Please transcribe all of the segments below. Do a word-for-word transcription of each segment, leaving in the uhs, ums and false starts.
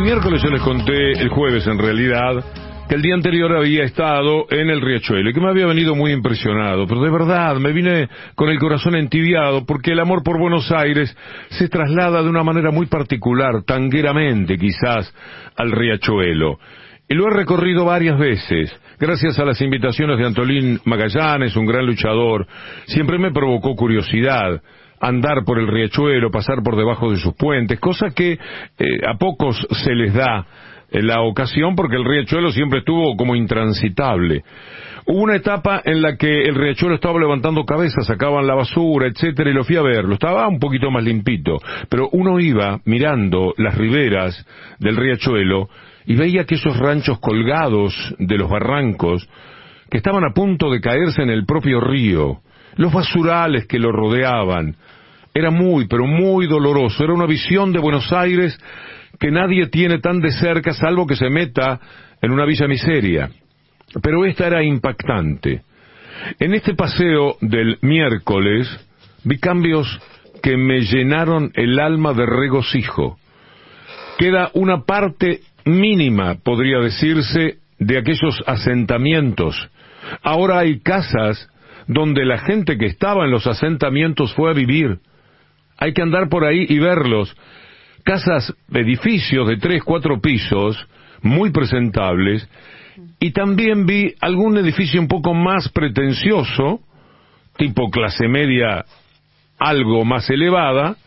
miércoles yo les conté, el jueves en realidad, que el día anterior había estado en el Riachuelo y que me había venido muy impresionado, pero de verdad me vine con el corazón entibiado porque el amor por Buenos Aires se traslada de una manera muy particular, tangueramente quizás, al Riachuelo. Y lo he recorrido varias veces, gracias a las invitaciones de Antolín Magallanes, un gran luchador. Siempre me provocó curiosidad andar por el Riachuelo, pasar por debajo de sus puentes, cosa que eh, a pocos se les da en la ocasión porque el Riachuelo siempre estuvo como intransitable. Hubo una etapa en la que el Riachuelo estaba levantando cabezas, sacaban la basura, etcétera, y lo fui a verlo. Estaba un poquito más limpito, pero uno iba mirando las riberas del Riachuelo y veía aquellos ranchos colgados de los barrancos que estaban a punto de caerse en el propio río, los basurales que lo rodeaban. Era muy, pero muy doloroso. Era una visión de Buenos Aires que nadie tiene tan de cerca, salvo que se meta en una villa miseria. Pero esta era impactante. En este paseo del miércoles vi cambios que me llenaron el alma de regocijo. Queda una parte mínima, podría decirse, de aquellos asentamientos. Ahora hay casas donde la gente que estaba en los asentamientos fue a vivir. Hay que andar por ahí y verlos. Casas, edificios de tres, cuatro pisos, muy presentables, y también vi algún edificio un poco más pretencioso, tipo clase media, algo más elevada,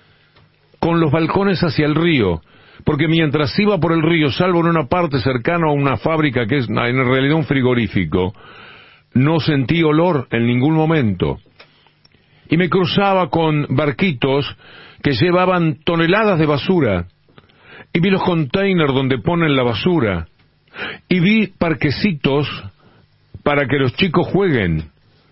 con los balcones hacia el río, porque mientras iba por el río, salvo en una parte cercana a una fábrica que es en realidad un frigorífico, no sentí olor en ningún momento. Y me cruzaba con barquitos que llevaban toneladas de basura, y vi los containers donde ponen la basura, y vi parquecitos para que los chicos jueguen,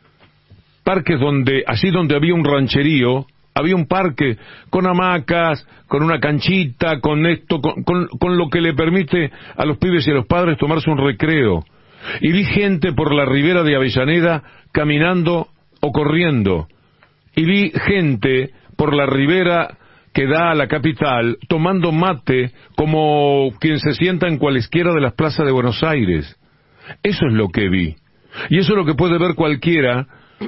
parques donde, allí donde había un rancherío, había un parque con hamacas, con una canchita, con esto, con, con, con lo que le permite a los pibes y a los padres tomarse un recreo, y vi gente por la ribera de Avellaneda caminando o corriendo, y vi gente por la ribera que da a la capital tomando mate como quien se sienta en cualesquiera de las plazas de Buenos Aires. Eso es lo que vi. Y eso es lo que puede ver cualquiera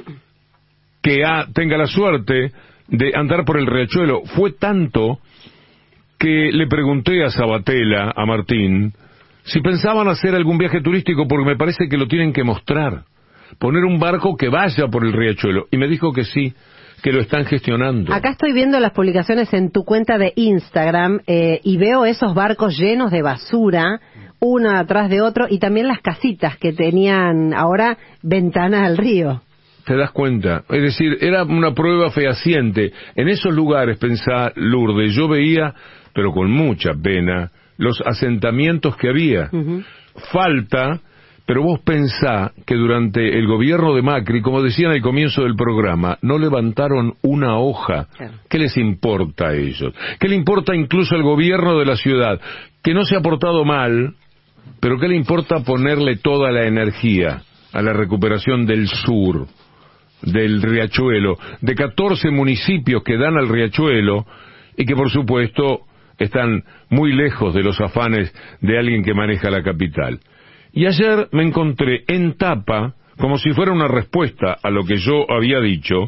que ha, tenga la suerte de andar por el Riachuelo. Fue tanto que le pregunté a Sabatella, a Martín, si pensaban hacer algún viaje turístico, porque me parece que lo tienen que mostrar. Poner un barco que vaya por el Riachuelo. Y me dijo que sí, que lo están gestionando. Acá estoy viendo las publicaciones en tu cuenta de Instagram eh, y veo esos barcos llenos de basura, uno atrás de otro, y también las casitas que tenían ahora ventana al río. ¿Te das cuenta? Es decir, era una prueba fehaciente. En esos lugares, pensá, Lourdes, yo veía, pero con mucha pena, los asentamientos que había. Uh-huh. Falta... Pero vos pensá que durante el gobierno de Macri, como decían al comienzo del programa, no levantaron una hoja. Claro. ¿Qué les importa a ellos? ¿Qué le importa incluso al gobierno de la ciudad? Que no se ha portado mal, pero ¿qué le importa ponerle toda la energía a la recuperación del sur, del Riachuelo, de catorce municipios que dan al Riachuelo y que por supuesto están muy lejos de los afanes de alguien que maneja la capital? Y ayer me encontré en tapa, como si fuera una respuesta a lo que yo había dicho,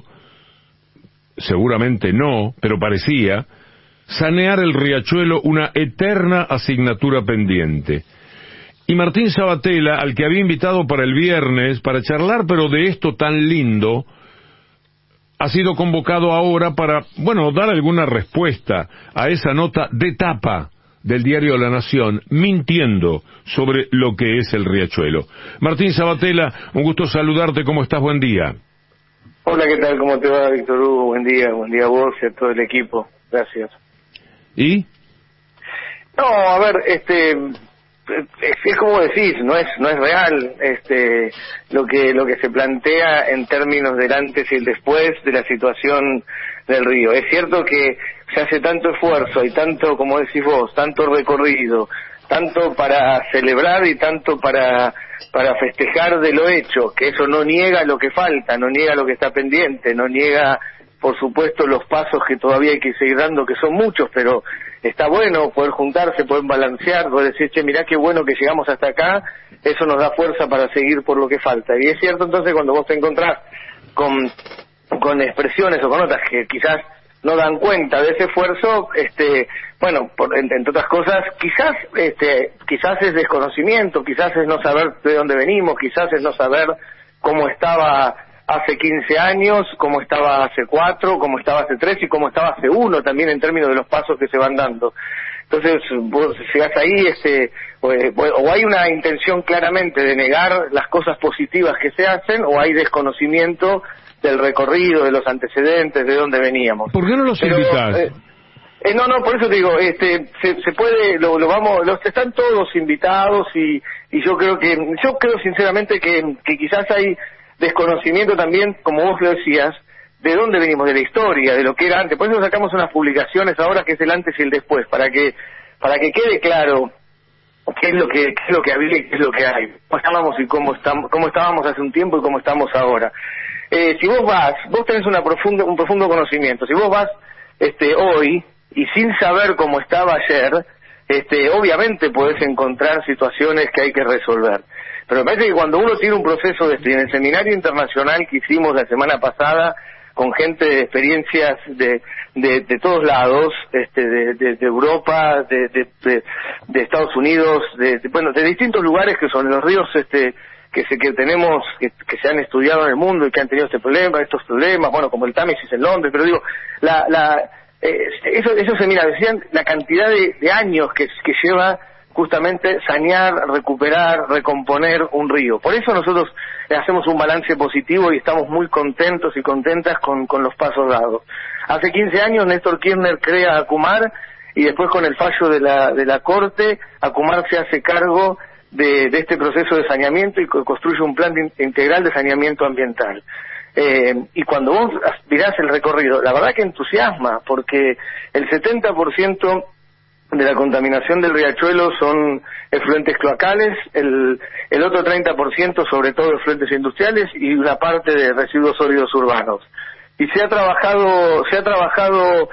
seguramente no, pero parecía, sanear el Riachuelo, una eterna asignatura pendiente. Y Martín Sabatella, al que había invitado para el viernes, para charlar, pero de esto tan lindo, ha sido convocado ahora para, bueno, dar alguna respuesta a esa nota de tapa del diario La Nación, mintiendo sobre lo que es el Riachuelo. Martín Sabatella, un gusto saludarte, ¿cómo estás? Buen día. Hola, ¿qué tal? ¿Cómo te va, Víctor Hugo? Buen día, buen día a vos y a todo el equipo. Gracias. ¿Y? No, a ver, este, es, es como decís, no es no es real este lo que lo que se plantea en términos del antes y el después de la situación del río. Es cierto que se hace tanto esfuerzo, hay tanto, como decís vos, tanto recorrido, tanto para celebrar y tanto para para festejar de lo hecho, que eso no niega lo que falta, no niega lo que está pendiente, no niega, por supuesto, los pasos que todavía hay que seguir dando, que son muchos, pero está bueno poder juntarse, poder balancear, poder decir, che, mirá qué bueno que llegamos hasta acá, eso nos da fuerza para seguir por lo que falta. Y es cierto entonces cuando vos te encontrás con, con expresiones o con otras que quizás no dan cuenta de ese esfuerzo, este, bueno, por, entre, entre otras cosas, quizás, este, quizás es desconocimiento, quizás es no saber de dónde venimos, quizás es no saber cómo estaba hace quince años, cómo estaba hace cuatro, cómo estaba hace tres y cómo estaba hace uno también en términos de los pasos que se van dando. Entonces, vos llegás ahí, este, o, o hay una intención claramente de negar las cosas positivas que se hacen, o hay desconocimiento del recorrido, de los antecedentes, de dónde veníamos. ¿Por qué no los Pero, invitás? Eh, eh, no, no, por eso te digo, este, se, se puede, lo, lo vamos, los están todos invitados y, y yo creo que, yo creo sinceramente que, que quizás hay desconocimiento también, como vos lo decías, de dónde venimos, de la historia, de lo que era antes. Por eso sacamos unas publicaciones ahora que es el antes y el después, para que, para que quede claro qué es lo que, qué es lo que había y qué es lo que hay, cómo estábamos y cómo estamos, cómo estábamos hace un tiempo y cómo estamos ahora. Eh, si vos vas, vos tenés una profunda, un profundo conocimiento, si vos vas este, hoy y sin saber cómo estaba ayer, este, obviamente podés encontrar situaciones que hay que resolver. Pero me parece que cuando uno tiene un proceso de, en el seminario internacional que hicimos la semana pasada con gente de experiencias de, de, de todos lados, este, de, de, de Europa, de, de, de, de Estados Unidos, de, de, bueno, de distintos lugares que son los ríos, este, que se, que tenemos, que, que se han estudiado en el mundo y que han tenido este problema, estos problemas, bueno, como el Támesis en Londres, pero digo, la, la, eh, eso, eso se mira, decían la cantidad de, de años que, que lleva justamente sanear, recuperar, recomponer un río. Por eso nosotros hacemos un balance positivo y estamos muy contentos y contentas con, con los pasos dados. Hace quince años Néstor Kirchner crea Acumar y después con el fallo de la, de la Corte, Acumar se hace cargo de, de este proceso de saneamiento y construye un plan de, integral de saneamiento ambiental. Eh, y cuando vos mirás el recorrido, la verdad que entusiasma, porque el setenta por ciento de la contaminación del riachuelo son efluentes cloacales, el, el otro treinta por ciento sobre todo efluentes industriales y una parte de residuos sólidos urbanos. Y se ha trabajado, se ha trabajado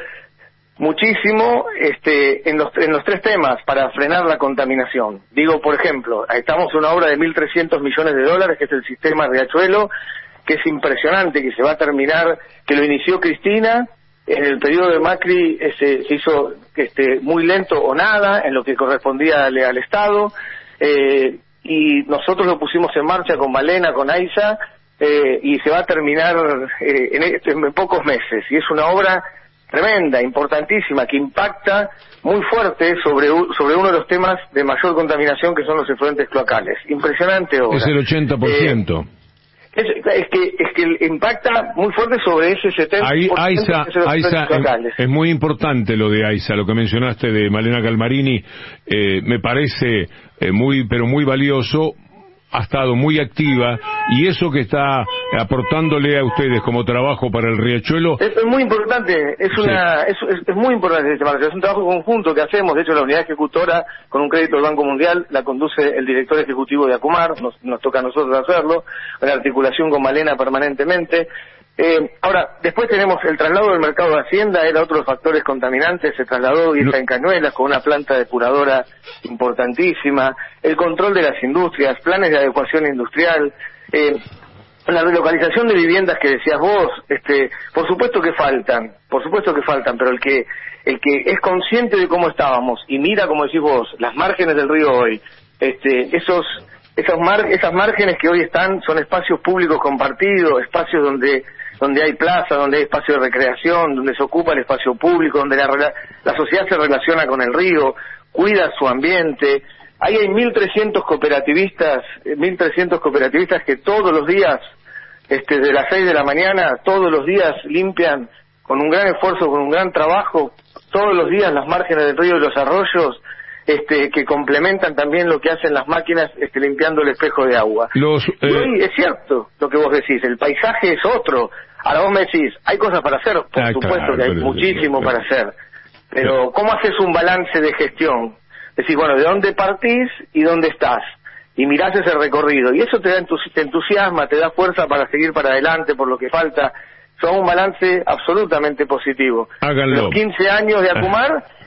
muchísimo este, en, los, en los tres temas para frenar la contaminación. Digo, por ejemplo, estamos en una obra de mil trescientos millones de dólares, que es el sistema riachuelo, que es impresionante, que se va a terminar, que lo inició Cristina. En el periodo de Macri eh, se, se hizo este, muy lento o nada en lo que correspondía al, al Estado, eh, y nosotros lo pusimos en marcha con Malena, con AISA, eh, y se va a terminar eh, en, en pocos meses. Y es una obra tremenda, importantísima, que impacta muy fuerte sobre, sobre uno de los temas de mayor contaminación, que son los efluentes cloacales. Impresionante obra. Es el ochenta por ciento. Eh, Es, es que es que impacta muy fuerte sobre ese setenta por ciento. Ahí, AISA, de AISA es, es muy importante lo de AISA, lo que mencionaste de Malena Calmarini, eh, me parece eh, muy, pero muy valioso. Ha estado muy activa y eso que está aportándole a ustedes como trabajo para el riachuelo es, es muy importante, es una sí. es, es, es muy importante este marco, es un trabajo conjunto que hacemos. De hecho, la unidad ejecutora con un crédito del Banco Mundial la conduce el director ejecutivo de Acumar, nos, nos toca a nosotros hacerlo, en articulación con Malena permanentemente. Eh, ahora, después tenemos el traslado del mercado de Hacienda, era otro de los factores contaminantes, se trasladó y está en Cañuelas con una planta depuradora importantísima, el control de las industrias, planes de adecuación industrial, eh, la relocalización de viviendas que decías vos, este, por supuesto que faltan, por supuesto que faltan, pero el que el que es consciente de cómo estábamos y mira, como decís vos, las márgenes del río hoy, este, esos esos mar, esas márgenes que hoy están son espacios públicos compartidos, espacios donde donde hay plaza, donde hay espacio de recreación, donde se ocupa el espacio público, donde la, la sociedad se relaciona con el río, cuida su ambiente. Ahí hay mil trescientos cooperativistas, mil trescientos cooperativistas que todos los días, este, de las seis de la mañana, todos los días limpian con un gran esfuerzo, con un gran trabajo, todos los días las márgenes del río y los arroyos, este, que complementan también lo que hacen las máquinas, este, limpiando el espejo de agua. Los, eh... Y hoy es cierto lo que vos decís, el paisaje es otro. Ahora vos me decís, hay cosas para hacer, por ah, supuesto claro, que hay muchísimo sí, para hacer, pero sí. ¿Cómo haces un balance de gestión? Decís, bueno, ¿de dónde partís y dónde estás? Y mirás ese recorrido, y eso te da te entusiasma, te da fuerza para seguir para adelante por lo que falta. Son un balance absolutamente positivo. Háganlo. Los quince años de Acumar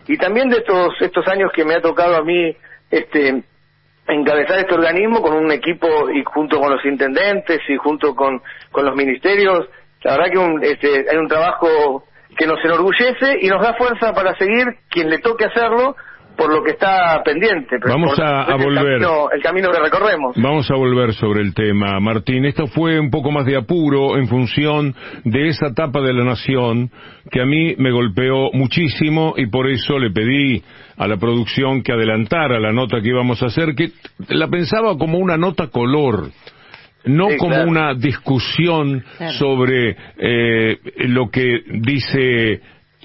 y también de estos estos años que me ha tocado a mí este encabezar este organismo con un equipo y junto con los intendentes y junto con, con los ministerios. La verdad que un, este, hay un trabajo que nos enorgullece y nos da fuerza para seguir quien le toque hacerlo por lo que está pendiente. Vamos a, a volver. El camino, el camino que recorremos. Vamos a volver sobre el tema, Martín. Esto fue un poco más de apuro en función de esa etapa de la Nación que a mí me golpeó muchísimo y por eso le pedí a la producción que adelantara la nota que íbamos a hacer, que la pensaba como una nota color. No sí, como claro. una discusión claro. sobre eh, lo que dice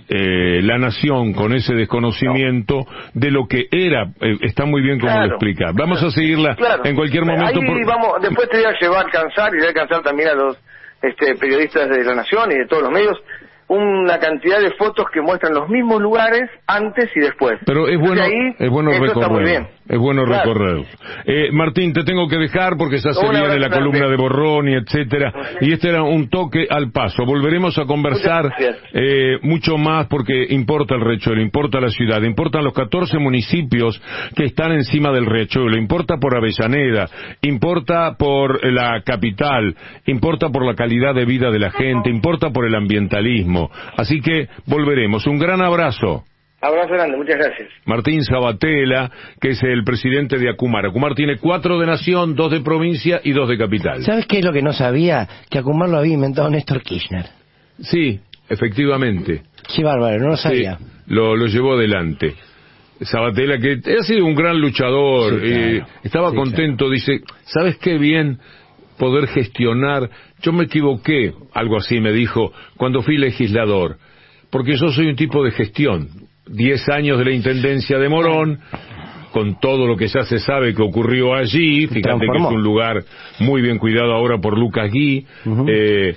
eh, la Nación con ese desconocimiento no. de lo que era. Eh, está muy bien como claro. lo explica. Vamos a seguirla claro. en cualquier momento. Ahí por... vamos, después te voy a llevar a cansar y voy a cansar también a los este, periodistas de la Nación y de todos los medios. Una cantidad de fotos que muestran los mismos lugares antes y después. Pero es bueno, ahí, es bueno recorrer. Es bueno claro. recorrer. Eh, Martín, te tengo que dejar porque ya se viene la columna de Borrón y etcétera. Y este era un toque al paso. Volveremos a conversar eh, mucho más porque importa el Riachuelo, importa la ciudad, importan los catorce municipios que están encima del Riachuelo, importa por Avellaneda, importa por la capital, importa por la calidad de vida de la gente, importa por el ambientalismo. Así que volveremos. Un gran abrazo. Abrazo grande, muchas gracias. Martín Sabatella, que es el presidente de Acumar. Acumar tiene cuatro de nación, dos de provincia y dos de capital. ¿Sabes qué es lo que no sabía? Que Acumar lo había inventado Néstor Kirchner. Sí, efectivamente. Qué bárbaro, no lo sabía. Sí, lo, lo llevó adelante. Sabatella, que ha sido un gran luchador, sí, claro. eh, estaba sí, contento, claro. Dice, ¿sabes qué bien poder gestionar? Yo me equivoqué, algo así me dijo, cuando fui legislador, porque yo soy un tipo de gestión. Diez años de la Intendencia de Morón, con todo lo que ya se sabe que ocurrió allí, fíjate que es un lugar muy bien cuidado ahora por Lucas Gui, uh-huh. eh,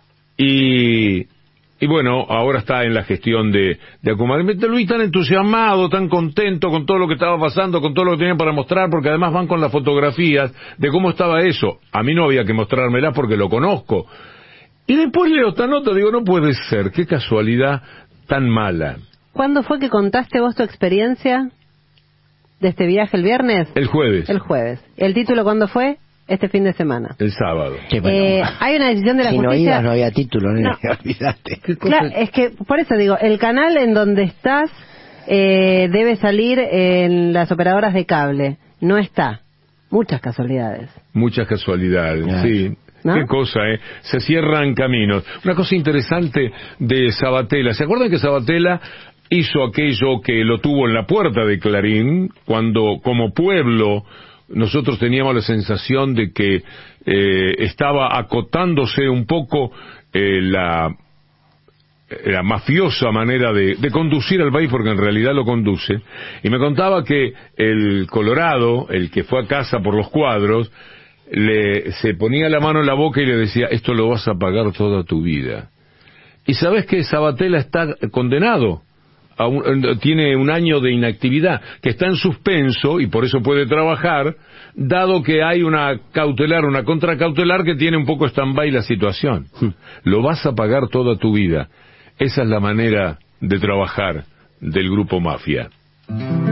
y, y bueno, ahora está en la gestión de, de Acumar. Lo vi tan entusiasmado, tan contento con todo lo que estaba pasando, con todo lo que tenían para mostrar, porque además van con las fotografías de cómo estaba eso. A mí no había que mostrármelas porque lo conozco. Y después leo esta nota, digo, no puede ser, qué casualidad tan mala. ¿Cuándo fue que contaste vos tu experiencia de este viaje, el viernes? El jueves. El jueves. ¿El título cuándo fue? Este fin de semana. El sábado. Sí, bueno, eh, hay una decisión de la si justicia... Si no ibas no había título, no, no. olvidaste. Claro, es que, por eso digo, el canal en donde estás eh, debe salir en las operadoras de cable. No está. Muchas casualidades. Muchas casualidades, yeah. sí. ¿No? Qué cosa, ¿eh? Se cierran caminos. Una cosa interesante de Sabatella. ¿Se acuerdan que Sabatella hizo aquello que lo tuvo en la puerta de Clarín, cuando como pueblo nosotros teníamos la sensación de que eh, estaba acotándose un poco eh, la, la mafiosa manera de, de conducir al país, porque en realidad lo conduce, y me contaba que el Colorado, el que fue a casa por los cuadros, le se ponía la mano en la boca y le decía, esto lo vas a pagar toda tu vida. Y sabes que Sabatella está condenado. A un, tiene un año de inactividad, que está en suspenso y por eso puede trabajar, dado que hay una cautelar, una contracautelar que tiene un poco stand-by la situación. Hmm. Lo vas a pagar toda tu vida. Esa es la manera de trabajar del grupo Mafia.